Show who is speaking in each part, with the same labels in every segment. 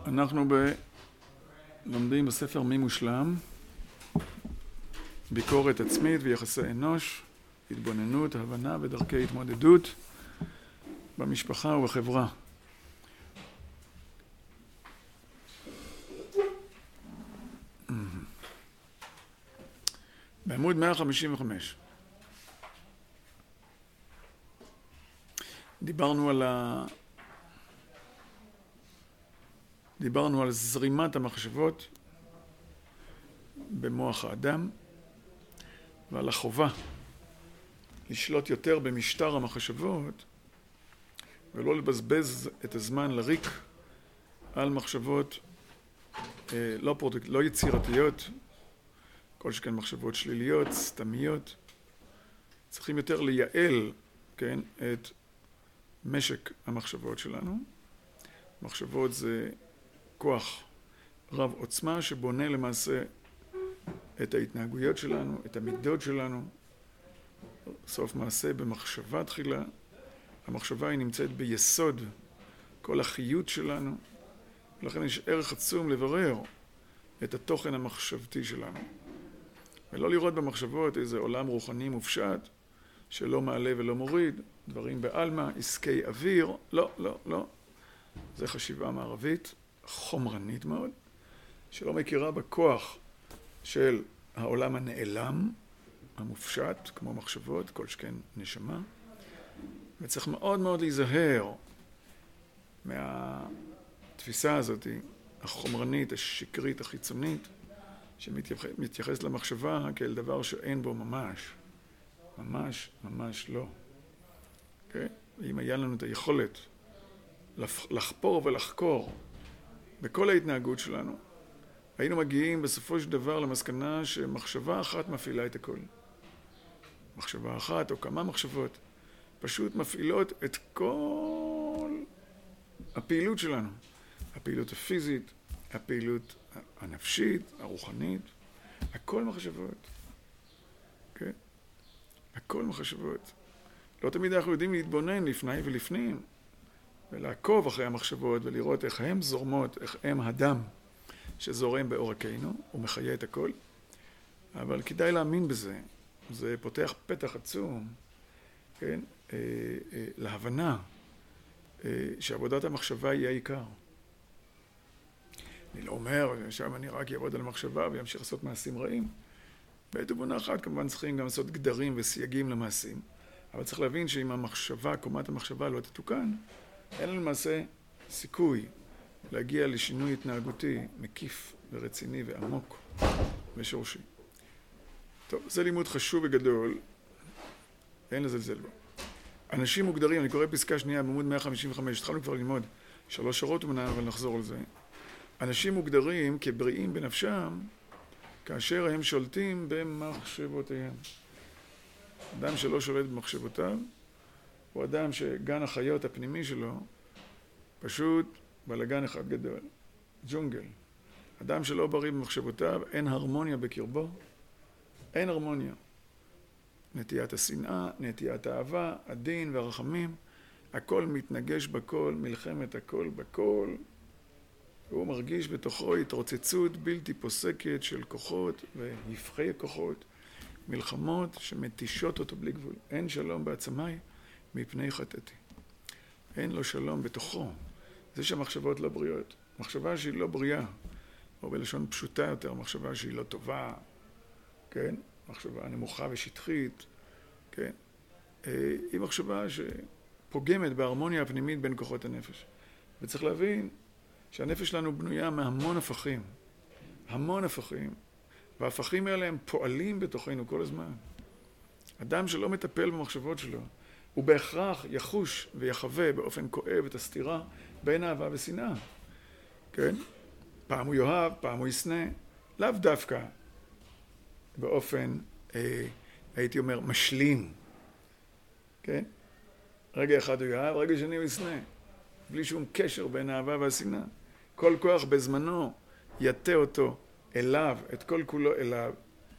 Speaker 1: אנחנו לומדים בספר מי מושלם, ביקורת עצמית ויחסי אנוש, התבוננות, הבנה ודרכי התמודדות במשפחה ובחברה. בעמוד 155 דיברנו על זרימת המחשבות במוח האדם ועל החובה לשלוט יותר במשטר המחשבות ולא לבזבז את הזמן לריק על מחשבות לא יצירתיות, כל שכן מחשבות שליליות, סתמיות. צריכים יותר לייעל, כן, את משק המחשבות שלנו. מחשבות זה כוח רב עוצמה שבונה למעשה את ההתנהגויות שלנו, את המידות שלנו. סוף מעשה במחשבה תחילה. המחשבה היא נמצאת ביסוד כל החיות שלנו, ולכן יש ערך עצום לברר את התוכן המחשבתי שלנו. ולא לראות במחשבות איזה עולם רוחני מופשט, שלא מעלה ולא מוריד, דברים בעלמא, עסקי אוויר, לא. זה חשיבה מערבית, חומרנית מאוד, שלא מכירה בכוח של העולם הנעלם, המופשט, כמו מחשבות, כל שכן נשמה. וצריך מאוד מאוד להיזהר מהתפיסה הזאת, החומרנית, השקרית, החיצונית, שמתייחס למחשבה כאל דבר שאין בו ממש לא. Okay? אם היה לנו את היכולת לחפור ולחקור בכל ההתנהגות שלנו, היינו מגיעים בסופו של דבר למסקנה שמחשבה אחת מפעילה את הכל. מחשבה אחת או כמה מחשבות פשוט מפעילות את כל הפעילות שלנו. הפעילות הפיזית, הפעילות הנפשית, הרוחנית, הכל מחשבות. כן? הכל מחשבות. לא תמיד אנחנו יודעים להתבונן לפני ולפנים, ולעקוב אחרי המחשבות ולראות איך הן זורמות, איך הם הדם שזורם בעורקנו, הוא מחיה את הכל. אבל כדאי להאמין בזה. זה פותח פתח עצום, כן? להבנה שעבודת המחשבה היא העיקר. אני לא אומר, שם אני רק יעבוד על המחשבה וימשיך לעשות מעשים רעים. בעת ובעונה אחת כמובן צריכים גם לעשות גדרים וסייגים למעשים. אבל צריך להבין שאם המחשבה, קומת המחשבה לא תתוקן, אין לנו למעשה סיכוי להגיע לשינוי התנהגותי מקיף ורציני ועמוק ושורשי. טוב, זה לימוד חשוב וגדול, אין לזלזל בו. אנשים מוגדרים, אני קורא פסקה שנייה בעמוד 155, התחלנו כבר ללמוד 3 שעות ומנה, אבל נחזור על זה. אנשים מוגדרים כבריאים בנפשם כאשר הם שולטים במחשבותיהם. אדם שלא שולט במחשבותיו הוא אדם שגן החיות הפנימי שלו פשוט בלגן אחד גדול, ג'ונגל. אדם שלא בריא במחשבותיו, אין הרמוניה בקרבו, אין הרמוניה. נטיית השנאה, נטיית האהבה, הדין והרחמים, הכל מתנגש בכל, מלחמת הכל בכל. הוא מרגיש בתוכו התרוצצות בלתי פוסקת של כוחות והפכי כוחות, מלחמות שמתישות אותו בלי גבול. אין שלום בעצמיי מפני חטאתי. אין לו שלום בתוכו. זה שהמחשבות לא בריאות. מחשבה שהיא לא בריאה, או בלשון פשוטה יותר, מחשבה שהיא לא טובה, כן? מחשבה נמוכה ושטחית, כן? היא מחשבה שפוגמת בהרמוניה הפנימית בין כוחות הנפש. וצריך להבין שהנפש שלנו בנויה מהמון הפכים. המון הפכים. וההפכים האלה הם פועלים בתוכנו כל הזמן. אדם שלא מטפל במחשבות שלו, הוא בהכרח יחוש ויחווה באופן כואב את הסתירה בין אהבה ושנאה. כן? פעם הוא יאהב, פעם הוא ישנא, לאו דווקא באופן, הייתי אומר, משלים. כן? רגע אחד הוא יאהב, רגע שני הוא ישנא. בלי שום קשר בין האהבה והשנאה. כל כוח בזמנו יטה אותו אליו, את כל כולו אליו.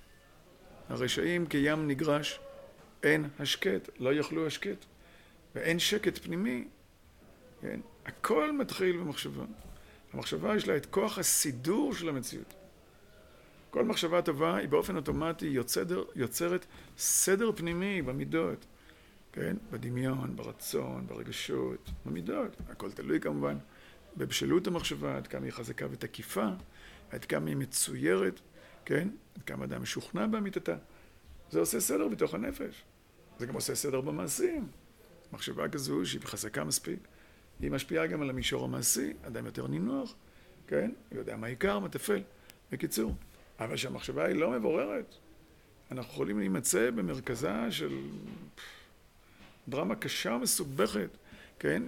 Speaker 1: הרשעים כים נגרש, אין השקט, לא יוכלו השקט. ואין שקט פנימי, כן? הכל מתחיל במחשבה. המחשבה יש לה את כוח הסידור של המציאות. כל מחשבה טובה היא באופן אוטומטי יוצרת סדר פנימי במידות, כן? בדמיון, ברצון, ברגשות, במידות. הכל תלוי כמובן בבשלות המחשבה, עד כמה היא חזקה ותקיפה, עד כמה היא מצוירת, כן? עד כמה אדם משוכנע באמיתתה. זה עושה סדר בתוך הנפש. זה גם עושה סדר במעשים. מחשבה כזו שהיא חזקה מספיק, היא משפיעה גם על המישור המעשי, אדם יותר נינוח, כן? הוא יודע מה עיקר, מה טפל. בקיצור, אבל שהמחשבה היא לא מבוררת. אנחנו יכולים להימצא במרכזה של דרמה קשה ומסובכת, כן?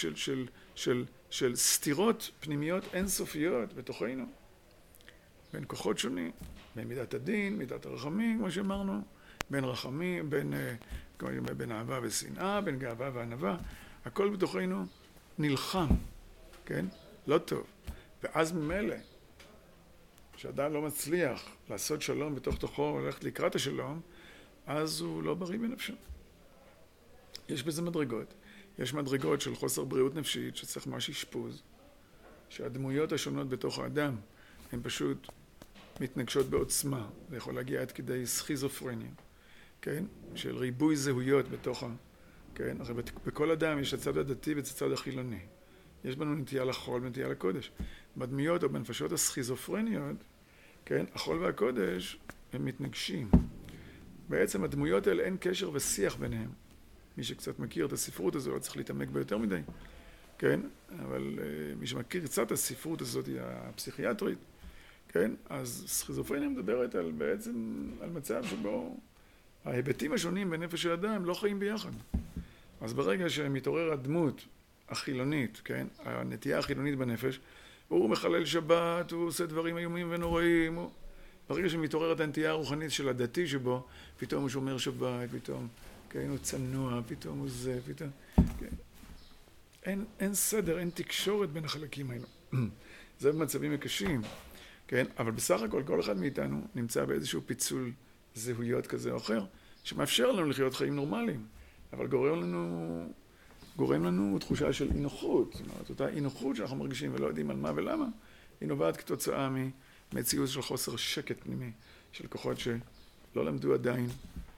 Speaker 1: של סתירות פנימיות אינסופיות בתוכנו, בין כוחות שונים, בין מידת הדין, מידת הרחמים, כמו שאמרנו, בין רחמים, בין אהבה ושנאה, בין גאווה וענווה, הכל בתוכנו נלחם, כן? לא טוב. ואז ממילא, כשאדם לא מצליח לעשות שלום בתוך תוכו, הולכת לקראת השלום, אז הוא לא בריא בנפשו. יש בזה מדרגות. יש מדרגות של חוסר בריאות נפשית, שצריך ממש אשפוז, שהדמויות השונות בתוך האדם, הן פשוט מתנגשות בעוצמה. זה יכול להגיע עד כדי סכיזופרניה, כן? של ריבוי זהויות בתוך כן? הרי בכל אדם יש הצד הדתי ואת הצד החילוני. יש בנו נטייה לחול ונטייה לקודש. בדמיות או בנפשות הסכיזופרניות, כן? החול והקודש הם מתנגשים. בעצם הדמויות האלה אין קשר ושיח ביניהם. מי שקצת מכיר את הספרות הזו, לא צריך להתעמק ביותר מדי, כן? אבל מי שמכיר קצת את הספרות הזאת, היא הפסיכיאטרית, כן? אז סכיזופרניה מדברת על בעצם, על מצב שבו ההיבטים השונים בנפש האדם לא חיים ביחד. אז ברגע שמתעורר הדמות החילונית, כן? הנטייה החילונית בנפש, הוא מחלל שבת, הוא עושה דברים איומים ונוראים, ברגע שמתעוררת הנטייה הרוחנית של הדתי שבו, פתאום הוא שומר שבת, פתאום, כן, הוא צנוע, פתאום הוא זה, פתאום, כן. אין סדר, אין תקשורת בין החלקים האלו. זה במצבים קשים, כן? אבל בסך הכל, כל אחד מאיתנו נמצא באיזשהו פיצול זהויות כזה או אחר, שמאפשר לנו לחיות חיים נורמליים, אבל גורם לנו תחושה של אי-נוחות. זאת אומרת, אותה אי-נוחות שאנחנו מרגישים ולא יודעים על מה ולמה, היא נובעת כתוצאה ממציאות של חוסר שקט פנימי, של כוחות שלא למדו עדיין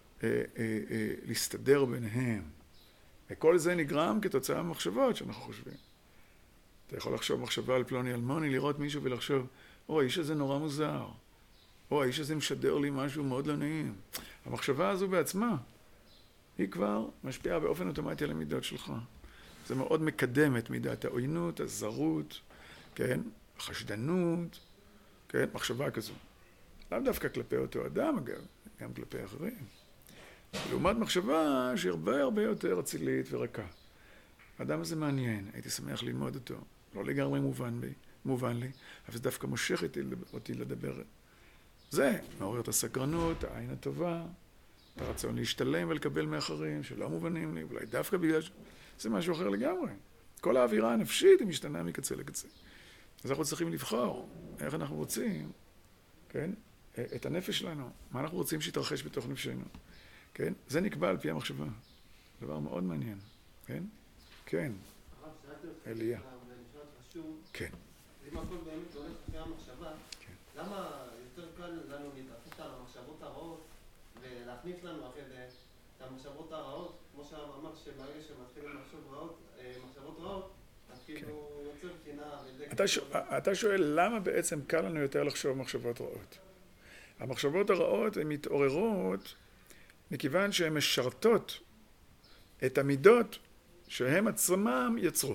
Speaker 1: להסתדר ביניהם. וכל זה נגרם כתוצאה ממחשבות שאנחנו חושבים. אתה יכול לחשוב מחשבה על פלוני אלמוני, לראות מישהו ולחשוב, האיש הזה נורא מוזר. האיש הזה משדר לי משהו מאוד לא נעים. המחשבה הזו בעצמה, היא כבר משפיעה באופן אוטומטי על המידות שלך. זה מאוד מקדם את מידת העוינות, הזרות, כן? החשדנות, כן? מחשבה כזו. לאו דווקא כלפי אותו אדם, אגב, גם כלפי אחרים. לעומת מחשבה שהיא הרבה יותר אצילית ורכה. האדם הזה מעניין, הייתי שמח ללמוד אותו. לא לגמרי מובן לי, אבל זה דווקא מושך אותי לדבר. זה מעורר את הסקרנות, העין הטובה, את הרצון להשתלם ולקבל מאחרים שלא מובנים לי, אולי דווקא בגלל שזה משהו אחר לגמרי. כל האווירה הנפשית היא משתנה מקצה לקצה. אז אנחנו צריכים לבחור איך אנחנו רוצים, כן? את הנפש שלנו, מה אנחנו רוצים שיתרחש בתוך נפשנו, כן? זה נקבע על פי המחשבה. דבר מאוד מעניין, כן? כן. אליה. כן.
Speaker 2: אם הכל באמת הולך לפי המחשבה, למה יותר קל לנו להתעסק על המחשבות הרעות ולהכניס לנו אחרי זה את המחשבות הרעות, כמו שאמר שברגע שמתחילים מחשבות רעות, אז כאילו יוצר קנאה.
Speaker 1: אתה שואל למה בעצם קל לנו יותר לחשוב מחשבות רעות? המחשבות הרעות הן מתעוררות מכיוון שהן משרתות את המידות שהם עצמם יצרו.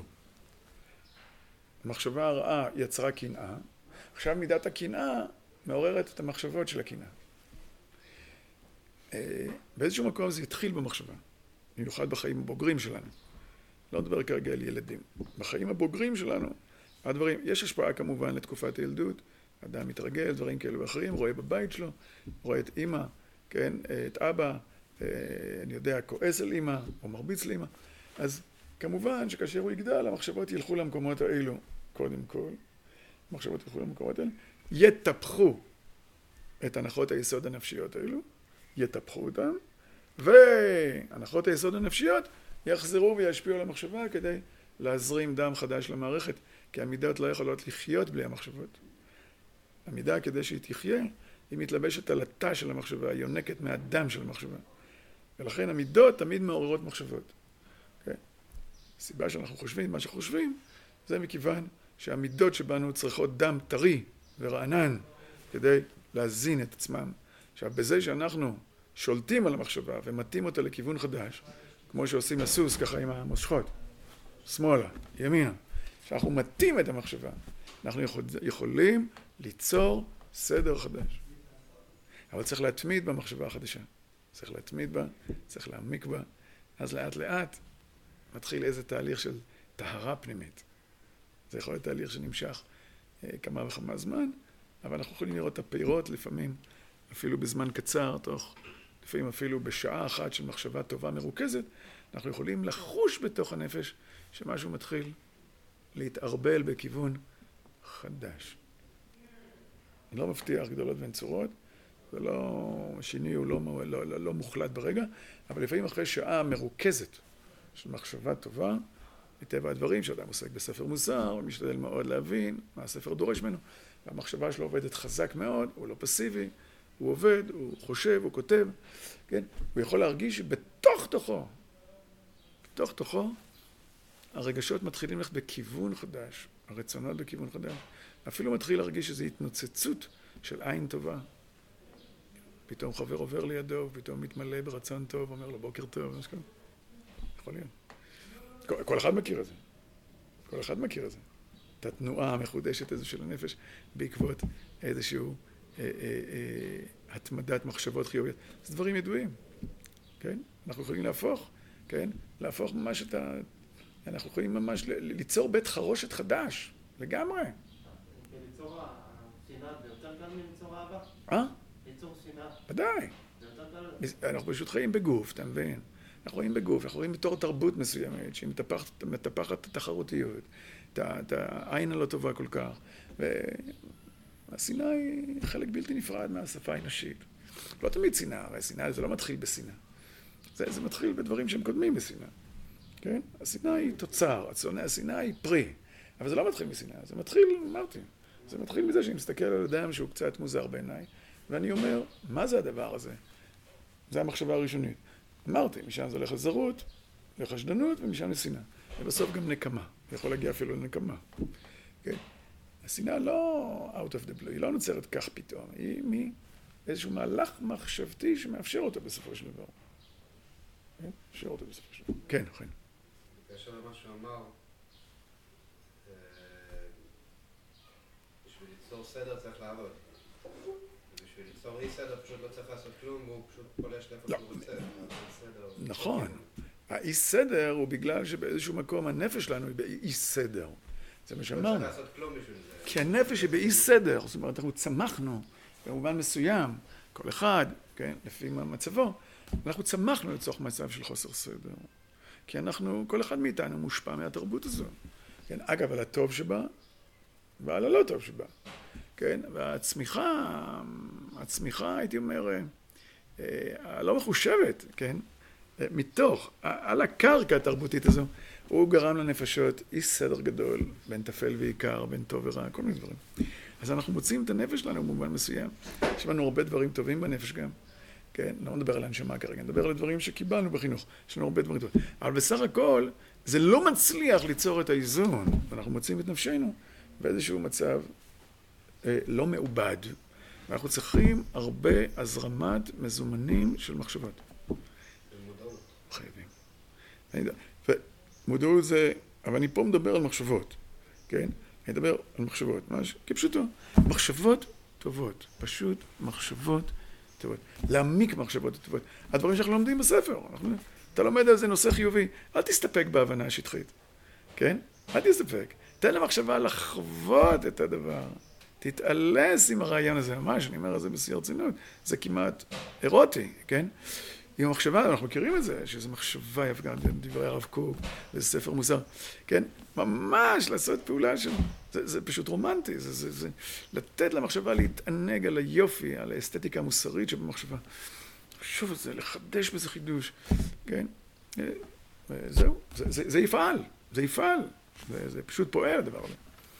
Speaker 1: המחשבה הרעה יצרה קנאה, עכשיו מידת הקנאה מעוררת את המחשבות של הקנאה. באיזשהו מקום זה התחיל במחשבה, במיוחד בחיים הבוגרים שלנו. לא נדבר כרגע על ילדים. בחיים הבוגרים שלנו, הדברים, יש השפעה כמובן לתקופת הילדות, אדם מתרגל, דברים כאלו ואחרים, רואה בבית שלו, רואה את אמא, כן, את אבא, אני יודע, כועס על אמא, או מרביץ לאמא. אז כמובן שכאשר הוא יגדל, המחשבות ילכו למקומות האלו, קודם כל, המחשבות ילכו למקומות האלו, יטפחו את הנחות היסוד הנפשיות האלו, יטפחו אותם, והנחות היסוד הנפשיות יחזרו וישפיעו על המחשבה כדי להזרים דם חדש למערכת, כי המידות לא יכולות לחיות בלי המחשבות. המידה, כדי שהיא תחיה, היא מתלבשת על התא של המחשבה, היא יונקת מהדם של המחשבה. ולכן המידות תמיד מעוררות מחשבות. Okay? הסיבה שאנחנו חושבים, מה שאנחנו חושבים, זה מכיוון שהמידות שבנו צריכות דם טרי ורענן, כדי להזין את עצמם. עכשיו, בזה שאנחנו שולטים על המחשבה ומתאים אותה לכיוון חדש, כמו שעושים לסוס ככה עם המושכות, שמאלה, ימינה, שאנחנו מתאים את המחשבה, אנחנו יכולים ליצור סדר חדש. אבל צריך להתמיד במחשבה החדשה. צריך להתמיד בה, צריך להעמיק בה. אז לאט לאט מתחיל איזה תהליך של טהרה פנימית. זה יכול להיות תהליך שנמשך כמה וכמה זמן, אבל אנחנו יכולים לראות את הפירות לפעמים, אפילו בזמן קצר, לפעמים אפילו בשעה אחת של מחשבה טובה מרוכזת, אנחנו יכולים לחוש בתוך הנפש שמשהו מתחיל להתערבל בכיוון חדש. אני לא מבטיח גדולות ונצורות, זה לא, שינוי הוא לא מוחלט ברגע, אבל לפעמים אחרי שעה מרוכזת של מחשבה טובה, מטבע הדברים שאדם עוסק בספר מוסר, הוא משתדל מאוד להבין מה הספר דורש ממנו, והמחשבה שלו עובדת חזק מאוד, הוא לא פסיבי, הוא עובד, הוא חושב, הוא כותב, כן? הוא יכול להרגיש שבתוך תוכו, הרגשות מתחילים ללכת בכיוון חדש, הרצונות בכיוון חדש, אפילו מתחיל להרגיש שזו התנוצצות של עין טובה. פתאום חבר עובר לידו, פתאום מתמלא ברצון טוב, אומר לו בוקר טוב, משהו כזה. יכול להיות. כל אחד מכיר את זה. כל אחד מכיר את זה. את התנועה המחודשת הזו של הנפש בעקבות איזשהו התמדת מחשבות חיוביות. זה דברים ידועים, כן? אנחנו יכולים להפוך, כן? להפוך ממש אנחנו יכולים ממש ליצור בית חרושת חדש, לגמרי.
Speaker 2: ליצור השנאה, זה יותר קל מליצור אהבה? ליצור שנאה.
Speaker 1: ודאי. אנחנו פשוט חיים בגוף, אתה מבין? אנחנו רואים בגוף, אנחנו רואים בתור תרבות מסוימת, שהיא מטפחת את התחרותיות, את העין הלא טובה כל כך, והשנאה היא חלק בלתי נפרד מהשפה האנושית. לא תמיד שנאה, הרי שנאה זה לא מתחיל בשנאה. זה מתחיל בדברים שהם קודמים בשנאה. כן? השנאה היא תוצר, השנאה היא פרי, אבל זה לא מתחיל בשנאה, זה מתחיל, אמרתי, זה מתחיל מזה שאני מסתכל על אדם שהוא קצת מוזר בעיניי, ואני אומר, מה זה הדבר הזה? זה המחשבה הראשונית. אמרתי, משם זה הולך לזרות, לחשדנות, ומשם לשנאה. ובסוף גם נקמה. יכול להגיע אפילו לנקמה. כן? השנאה לא out of the blue, היא לא נוצרת כך פתאום. היא מאיזשהו מהלך מחשבתי שמאפשר אותה בסופו של דבר. כן? מאפשר אותה בסופו של דבר. כן, נכון.
Speaker 3: בקשר למה שהוא אמר, בשביל ליצור סדר צריך לעבוד. בשביל ליצור אי סדר פשוט לא צריך לעשות כלום, והוא פשוט פולש לאיפה שהוא רוצה.
Speaker 1: נכון. האי סדר הוא בגלל שבאיזשהו מקום הנפש שלנו היא באי סדר. זה מה שאמרנו.
Speaker 3: לא צריך לעשות כלום בשביל זה.
Speaker 1: כי הנפש היא באי סדר. זאת אומרת, אנחנו צמחנו במובן מסוים, כל אחד, כן, לפי מצבו, אנחנו צמחנו לצורך מצב של חוסר סדר. כי אנחנו, כל אחד מאיתנו מושפע מהתרבות הזו. כן, אגב, על הטוב שבה ועל הלא טוב שבה. כן, והצמיחה, הייתי אומר, הלא מחושבת, כן, מתוך, על הקרקע התרבותית הזו, הוא גרם לנפשות אי סדר גדול, בין תפל ועיקר, בין טוב ורע, כל מיני דברים. אז אנחנו מוצאים את הנפש שלנו במובן מסוים. יש לנו הרבה דברים טובים בנפש גם. כן, לא מדבר על הנשמה כרגע, נדבר על הדברים שקיבלנו בחינוך. יש לנו הרבה דברים טובים. אבל בסך הכל, זה לא מצליח ליצור את האיזון. ואנחנו מוצאים את נפשנו באיזשהו מצב לא מעובד. ואנחנו צריכים הרבה הזרמת מזומנים של מחשבות.
Speaker 3: מודעות.
Speaker 1: חייבים. ומודעות זה, אבל אני פה מדבר על מחשבות. כן? אני מדבר על מחשבות, ממש כפשוטו. מחשבות טובות. פשוט מחשבות טובות. להעמיק מחשבות טובות. הדברים שאנחנו לומדים בספר. אתה לומד על זה נושא חיובי. אל תסתפק בהבנה השטחית. כן? אל תסתפק. תן למחשבה לחוות את הדבר. תתעלס עם הרעיון הזה. ממש, אני אומר את זה בשיא הרצינות. זה כמעט אירוטי, כן? עם המחשבה, אנחנו מכירים את זה, שזו מחשבה יפה, גם דברי הרב קוק, זה ספר מוסר, כן? ממש לעשות פעולה של... זה פשוט רומנטי, זה לתת למחשבה להתענג על היופי, על האסתטיקה המוסרית שבמחשבה. שוב, זה לחדש בזה חידוש, כן? זהו, זה יפעל, זה פשוט פועל הדבר הזה.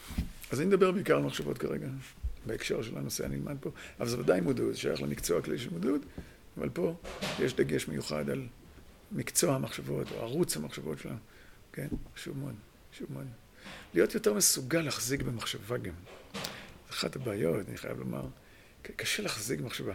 Speaker 1: אז אני מדבר בעיקר על מחשבות כרגע, בהקשר של הנושא הנלמד פה, אבל זה ודאי מודעות, זה שייך למקצוע הכללי של מודעות, אבל פה יש דגש מיוחד על מקצוע המחשבות, או ערוץ המחשבות שלנו, כן? חשוב מאוד, חשוב מאוד. להיות יותר מסוגל להחזיק במחשבה גם. זה אחת הבעיות, אני חייב לומר, קשה להחזיק במחשבה.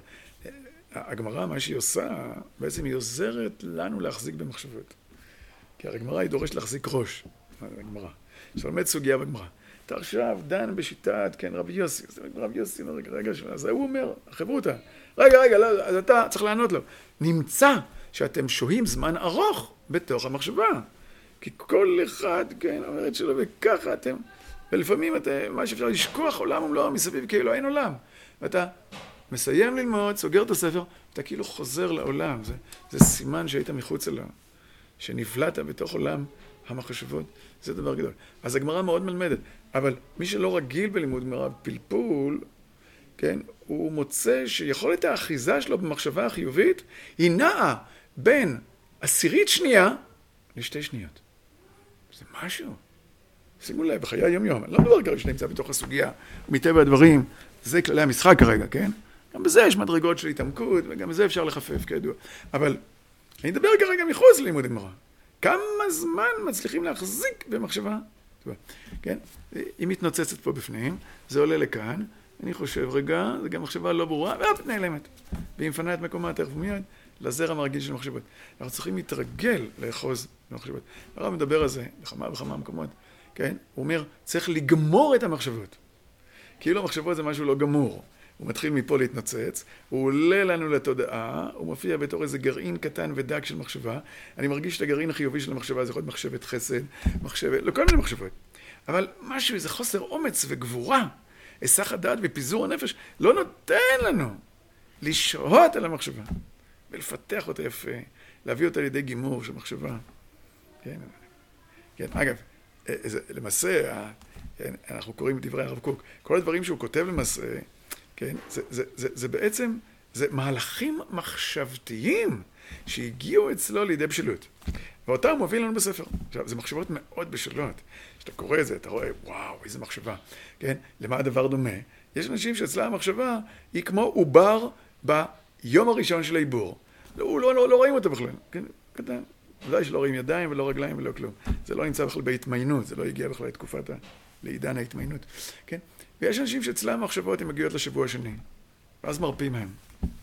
Speaker 1: הגמרא, מה שהיא עושה, בעצם היא עוזרת לנו להחזיק במחשבות. כי הגמרא היא דורשת להחזיק ראש, הגמרא. שלומד סוגיה בגמרא. אתה עכשיו דן בשיטת, כן, רבי יוסי, רבי יוסי, רגע, אז הוא אומר, חברותה, רגע, לא, אז אתה צריך לענות לו. נמצא שאתם שוהים זמן ארוך בתוך המחשבה. כי כל אחד, כן, אומר את שלו, וככה אתם, ולפעמים אתם, מה שאפשר לשכוח עולם ומלואו מסביב, כאילו אין עולם. ואתה מסיים ללמוד, סוגר את הספר, אתה כאילו חוזר לעולם. זה סימן שהיית מחוץ אליו, שנבלעת בתוך עולם המחשבות. זה דבר גדול. אז הגמרא מאוד מלמדת, אבל מי שלא רגיל בלימוד גמרא, פלפול, כן, הוא מוצא שיכולת האחיזה שלו במחשבה החיובית היא נעה בין 10 שנייה ל2 שניות. זה משהו. שימו לב, בחיי היום-יום. אני לא מדבר כרגע שנמצא בתוך הסוגיה, מטבע הדברים, זה כללי המשחק כרגע, כן? גם בזה יש מדרגות של התעמקות, וגם בזה אפשר לחפף כידוע. אבל אני מדבר כרגע מחוץ ללימוד הגמרא. כמה זמן מצליחים להחזיק במחשבה? כן? היא מתנוצצת פה בפנים, זה עולה לכאן, אני חושב, רגע, זה גם מחשבה לא ברורה, ואף נעלמת. והיא מפנה את מקומה תכף מיד לזרם הרגיל של מחשבות. אנחנו צריכים להתרגל לאחוז במחשבות. הרב מדבר על זה בכמה וכמה מקומות, כן? הוא אומר, צריך לגמור את המחשבות. כאילו המחשבות זה משהו לא גמור. הוא מתחיל מפה להתנוצץ, הוא עולה לנו לתודעה, הוא מופיע בתור איזה גרעין קטן ודק של מחשבה. אני מרגיש את הגרעין החיובי של המחשבה, זה יכול להיות מחשבת חסד, מחשבת, לא כל מיני מחשבות. אבל משהו, איזה חוסר אומץ וגבורה, היסח הדעת ופיזור הנפש, לא נותן לנו לשהות על המחשבה, ולפתח אותה יפה, להביא אותה לידי גימור של מחשבה. כן, כן, אגב, למעשה, אנחנו קוראים את דברי הרב קוק, כל הדברים שהוא כותב למעשה, כן, זה בעצם, זה מהלכים מחשבתיים שהגיעו אצלו לידי בשלות. ואותם הוא מביא לנו בספר. עכשיו, זה מחשבות מאוד בשלות. כשאתה קורא את זה, אתה רואה, וואו, איזה מחשבה. כן? למה הדבר דומה? יש אנשים שאצלה המחשבה היא כמו עובר ביום הראשון של העיבור. לא רואים אותו בכלל. כן? קטן. ודאי שלא רואים ידיים ולא רגליים ולא כלום. זה לא נמצא בכלל בהתמיינות, זה לא הגיע בכלל לתקופת לעידן ההתמיינות. כן? ויש אנשים שאצלה המחשבות הן מגיעות לשבוע השני. ואז מרפים מהם.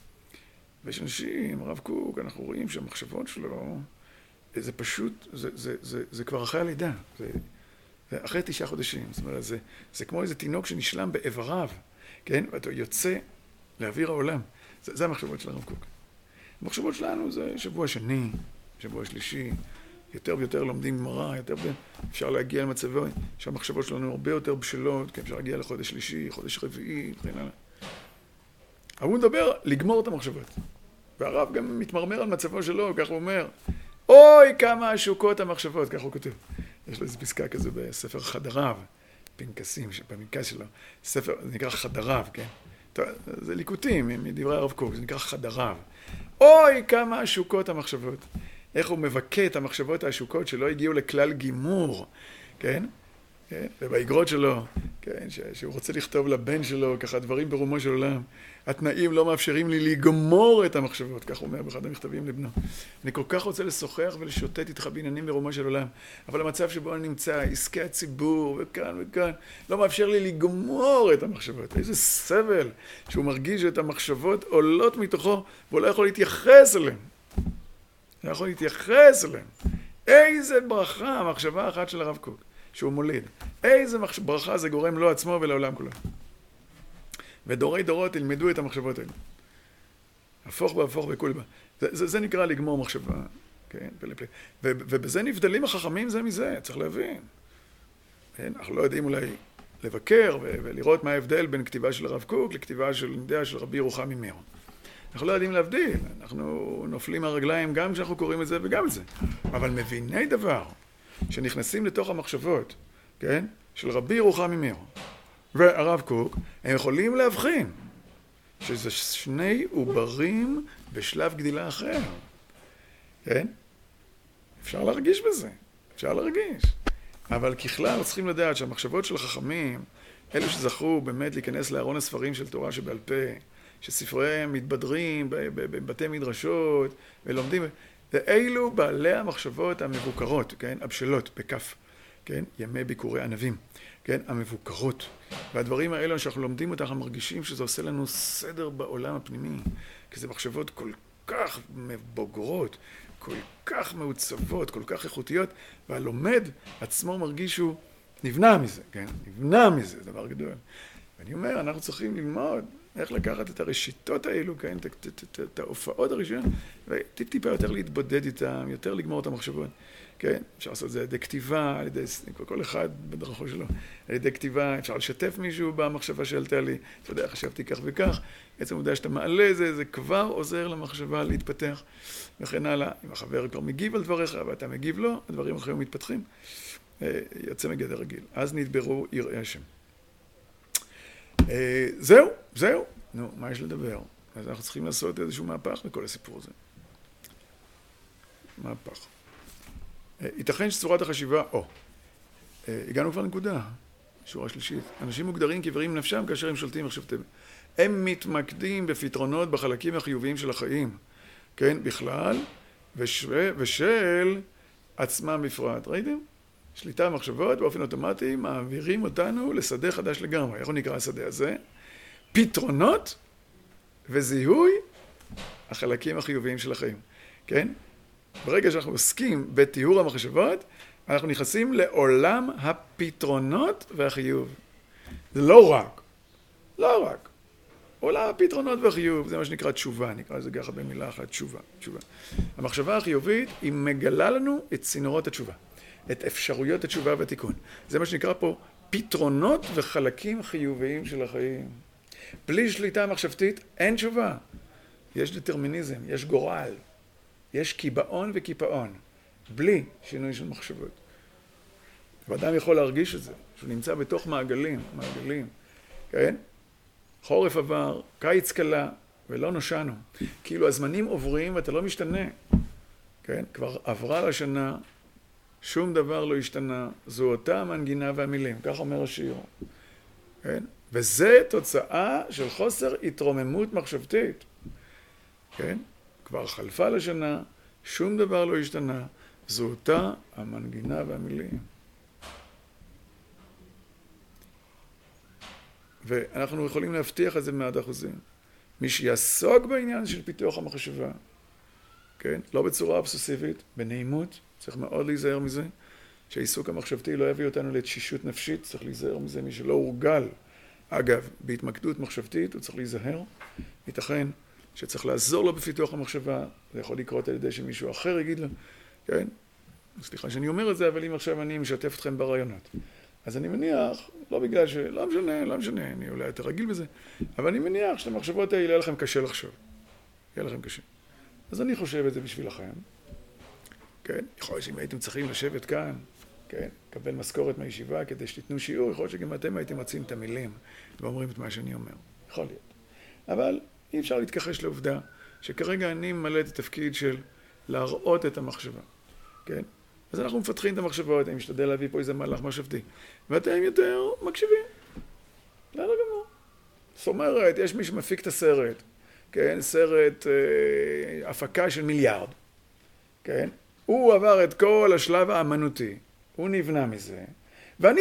Speaker 1: ויש אנשים, הרב קוק, אנחנו רואים שהמחשבות שלו, זה פשוט, זה כבר אחרי הלידה. זה אחרי 9 חודשים. זאת אומרת, זה כמו איזה תינוק שנשלם באיבריו, כן? ואתה יוצא לאוויר העולם. זה המחשבות של הרב קוק. המחשבות שלנו זה שבוע שני, שבוע שלישי, יותר ויותר לומדים גמרא, יותר אפשר להגיע למצבים שהמחשבות שלנו הרבה יותר בשלות, כי אפשר להגיע לחודש שלישי, חודש רביעי, וכן הלאה. אבל הוא מדבר לגמור את המחשבות. והרב גם מתמרמר על מצבו שלו, כך הוא אומר, אוי כמה עשוקות המחשבות, כך הוא כותב. יש לו איזו פסקה כזו בספר חדריו, פנקסים, בפנקס שלו, ספר, זה נקרא חדריו, כן? זה ליקוטים מדברי הרב קוק, זה נקרא חדריו. אוי כמה עשוקות המחשבות. איך הוא מבכה את המחשבות העשוקות שלא הגיעו לכלל גימור, כן? ובאגרות שלו, כן, שהוא רוצה לכתוב לבן שלו, ככה דברים ברומו של עולם, התנאים לא מאפשרים לי לגמור את המחשבות, כך הוא אומר באחד המכתבים לבנו. אני כל כך רוצה לשוחח ולשוטט איתך בעניינים ברומו של עולם, אבל המצב שבו אני נמצא, עסקי הציבור וכאן וכאן, לא מאפשר לי לגמור את המחשבות. איזה סבל שהוא מרגיש את המחשבות עולות מתוכו, והוא לא יכול להתייחס אליהן. לא יכול להתייחס אליהן. איזה ברכה, המחשבה האחת של הרב קוק. שהוא מוליד. איזה ברכה זה גורם לו עצמו ולעולם כולו. ודורי דורות ילמדו את המחשבות האלה. הפוך בהפוך וכול בה. זה נקרא לגמור מחשבה. כן? ובזה נבדלים החכמים זה מזה, צריך להבין. אנחנו לא יודעים אולי לבקר ולראות מה ההבדל בין כתיבה של הרב קוק לכתיבה של דעה של רבי ירוחם ממיר. אנחנו לא יודעים להבדיל. אנחנו נופלים מהרגליים גם כשאנחנו קוראים את זה וגם את זה. אבל מביני דבר שנכנסים לתוך המחשבות, כן? של רבי ירוחם ממיר והרב קוק, הם יכולים להבחין שזה שני עוברים בשלב גדילה אחר. כן? אפשר להרגיש בזה. אפשר להרגיש. אבל ככלל צריכים לדעת שהמחשבות של החכמים, אלו שזכו באמת להיכנס לארון הספרים של תורה שבעל פה, שספריהם מתבדרים בבתי מדרשות ולומדים, ואלו בעלי המחשבות המבוקרות, כן? הבשלות, בכף, כן? ימי ביקורי ענבים, כן? המבוקרות. והדברים האלו שאנחנו לומדים אותם, אנחנו מרגישים שזה עושה לנו סדר בעולם הפנימי, כי זה מחשבות כל כך בוגרות, כל כך מעוצבות, כל כך איכותיות, והלומד עצמו מרגיש שהוא נבנה מזה, כן? נבנה מזה, זה דבר גדול. ואני אומר, אנחנו צריכים ללמוד איך לקחת את הראשיתות האלו, כן? את ההופעות הראשונות, וטיפה יותר להתבודד איתם, יותר לגמור את המחשבות, כן? אפשר לעשות את זה על ידי כתיבה, על ידי, כל אחד בדרכו שלו, על ידי כתיבה, אפשר לשתף מישהו במחשבה שעלתה לי, אתה יודע, חשבתי כך וכך, עצם העובדה שאתה מעלה זה כבר עוזר למחשבה להתפתח, וכן הלאה. אם החבר כבר מגיב על דבריך, ואתה מגיב לו, הדברים אחרים מתפתחים, יוצא מגדר רגיל. אז נדברו יראי השם. זהו. נו, מה יש לדבר? אז אנחנו צריכים לעשות איזשהו מהפך בכל הסיפור הזה. מהפך. ייתכן שצורת החשיבה, הגענו כבר לנקודה, שורה שלישית. אנשים מוגדרים כעיוורים נפשם כאשר הם שולטים מחשבותיהם. הם מתמקדים בפתרונות בחלקים החיוביים של החיים, כן, בכלל, ושל עצמם בפרט. ראיתם? שליטה במחשבות באופן אוטומטי מעבירים אותנו לשדה חדש לגמרי. איך הוא נקרא השדה הזה? פתרונות וזיהוי החלקים החיוביים של החיים. כן? ברגע שאנחנו עוסקים בטיהור המחשבות, אנחנו נכנסים לעולם הפתרונות והחיוב. זה לא רק. עולם הפתרונות והחיוב, זה מה שנקרא תשובה, נקרא לזה ככה במילה אחת, תשובה. המחשבה החיובית היא מגלה לנו את צינורות התשובה. את אפשרויות התשובה והתיקון. זה מה שנקרא פה פתרונות וחלקים חיוביים של החיים. בלי שליטה מחשבתית אין תשובה. יש דטרמיניזם, יש גורל, יש קיבעון וקיפאון. בלי שינוי של מחשבות. ואדם יכול להרגיש את זה, שהוא נמצא בתוך מעגלים, כן? חורף עבר, קיץ קלה, ולא נושענו. כאילו הזמנים עוברים ואתה לא משתנה. כן? כבר עברה לשנה, שום דבר לא השתנה, זו אותה המנגינה והמילים, כך אומר השיר. כן? וזה תוצאה של חוסר התרוממות מחשבתית. כן? כבר חלפה לשנה, שום דבר לא השתנה, זו אותה המנגינה והמילים. ואנחנו יכולים להבטיח את זה ב100%. מי שיעסוק בעניין של פיתוח המחשבה, כן? לא בצורה אובססיבית, בנעימות, צריך מאוד להיזהר מזה, שהעיסוק המחשבתי לא יביא אותנו לתשישות נפשית, צריך להיזהר מזה, מי שלא הורגל. אגב, בהתמקדות מחשבתית הוא צריך להיזהר, ייתכן שצריך לעזור לו בפיתוח המחשבה, זה יכול לקרות על ידי שמישהו אחר יגיד לו, כן? סליחה שאני אומר את זה, אבל אם עכשיו אני משתף אתכם ברעיונות. אז אני מניח, לא בגלל לא משנה, אני אולי יותר רגיל בזה, אבל אני מניח שלמחשבות האלה יהיה לכם קשה לחשוב. יהיה לכם קשה. אז אני חושב את זה בשבילכם. כן? יכול להיות שאם הייתם צריכים לשבת כאן, כן? לקבל משכורת מהישיבה כדי שתיתנו שיעור, יכול להיות שגם אתם הייתם מוצאים את המילים ואומרים את מה שאני אומר. יכול להיות. אבל אי אפשר להתכחש לעובדה שכרגע אני ממלא את התפקיד של להראות את המחשבה. כן? אז אנחנו מפתחים את המחשבות, אני משתדל להביא פה איזה מהלך מחשבתי. ואתם יותר מקשיבים. לא גמור. זאת אומרת, יש מי שמפיק את הסרט, כן? סרט הפקה של מיליארד. כן? הוא עבר את כל השלב האמנותי. הוא נבנה מזה. ואני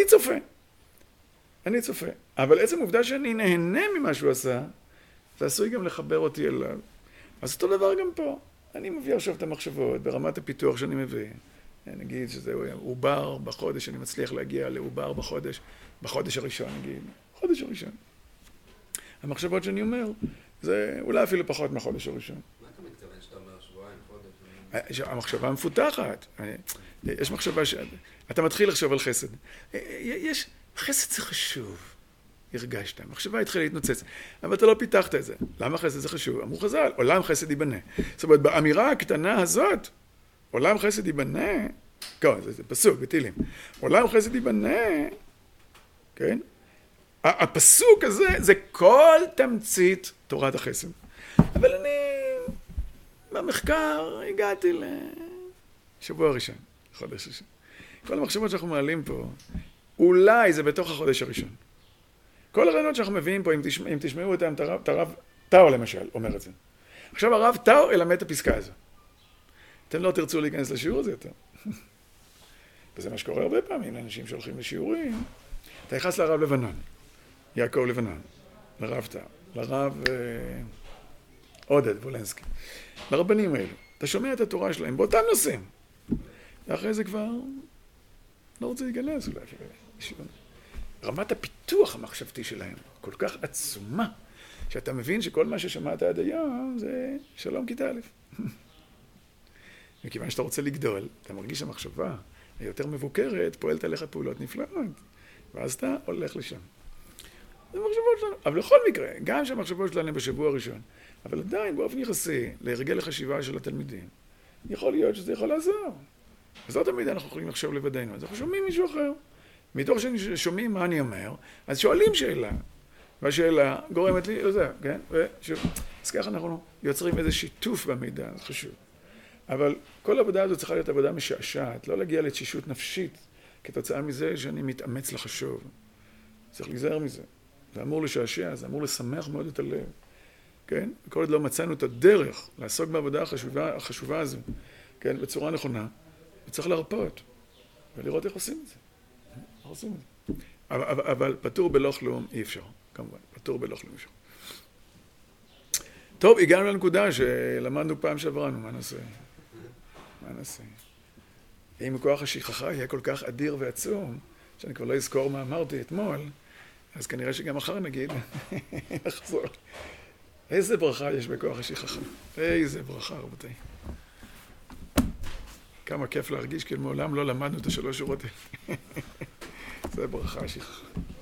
Speaker 1: צופה. אבל עצם העובדה שאני נהנה ממה שהוא עשה, זה עשוי גם לחבר אותי אליו. אז אותו דבר גם פה. אני מביא עכשיו את המחשבות ברמת הפיתוח שאני מביא. נגיד שזה עובר בחודש, אני מצליח להגיע לעובר בחודש הראשון, נגיד. בחודש הראשון. המחשבות שאני אומר, זה אולי אפילו פחות מהחודש הראשון.
Speaker 3: מה אתה מתכוון שאתה אומר שבועיים, חודש?
Speaker 1: המחשבה מפותחת. יש מחשבה אתה מתחיל לחשוב על חסד. חסד זה חשוב. הרגשת. המחשבה התחילה להתנוצץ. אבל אתה לא פיתחת את זה. למה חסד זה חשוב? אמרו חז"ל, עולם חסד ייבנה. זאת אומרת, באמירה הקטנה הזאת, עולם חסד ייבנה, זה פסוק בתהילים. עולם חסד ייבנה, כן? הפסוק הזה זה כל תמצית תורת החסד. אבל אני במחקר הגעתי לשבוע ראשון, חודש ראשון. כל המחשבות שאנחנו מעלים פה, אולי זה בתוך החודש הראשון. כל הרעיונות שאנחנו מביאים פה, אם תשמעו אותם, את הרב טאו למשל אומר את זה. עכשיו הרב טאו ילמד את הפסקה הזו. אתם לא תרצו להיכנס לשיעור הזה יותר. וזה מה שקורה הרבה פעמים לאנשים שהולכים לשיעורים. אתה נכנס לרב לבנון, יעקב לבנון, לרב טאו, לרב עודד וולנסקי, לרבנים האלו. אתה שומע את התורה שלהם באותם נושאים. ואחרי זה כבר לא רוצה להיכנס אולי. רמת הפיתוח המחשבתי שלהם כל כך עצומה, שאתה מבין שכל מה ששמעת עד היום זה שלום כיתה א'. מכיוון שאתה רוצה לגדול, אתה מרגיש שהמחשבה היותר מבוקרת, פועלת עליך פעולות נפלאות, ואז אתה הולך לשם. זה מחשבות שלנו. אבל לכל מקרה, גם שהמחשבות שלנו בשבוע הראשון, אבל עדיין באופן יחסי, להרגל החשיבה של התלמידים, יכול להיות שזה יכול לעזור. אז לא תמיד אנחנו יכולים לחשוב לבדנו, אז אנחנו שומעים מישהו אחר. מתוך ששומעים מה אני אומר, אז שואלים שאלה, והשאלה גורמת לי לזה, כן? אז ככה אנחנו יוצרים איזה שיתוף במידע, זה חשוב. אבל כל העבודה הזו צריכה להיות עבודה משעשעת, לא להגיע לתשישות נפשית, כתוצאה מזה שאני מתאמץ לחשוב. צריך להיזהר מזה. זה אמור לשעשע, זה אמור לשמח מאוד את הלב. כן? כל עוד לא מצאנו את הדרך לעסוק בעבודה החשובה הזו, כן? בצורה נכונה, וצריך להרפות, ולראות איך עושים את זה. איך עושים את זה. אבל פטור בלא כלום אי אפשר, כמובן. פטור בלא כלום אפשר. טוב, הגענו לנקודה שלמדנו פעם שעברנו, מה נעשה? מה נעשה? אם כוח השכחה יהיה כל כך אדיר ועצום, שאני כבר לא אזכור מה אמרתי אתמול, אז כנראה שגם מחר נגיד, נחזור. איזה ברכה יש בכוח השכחה. איזה ברכה, רבותיי. כמה כיף להרגיש, כי מעולם לא למדנו את השלוש שורות האלה. זה ברכה השכחה.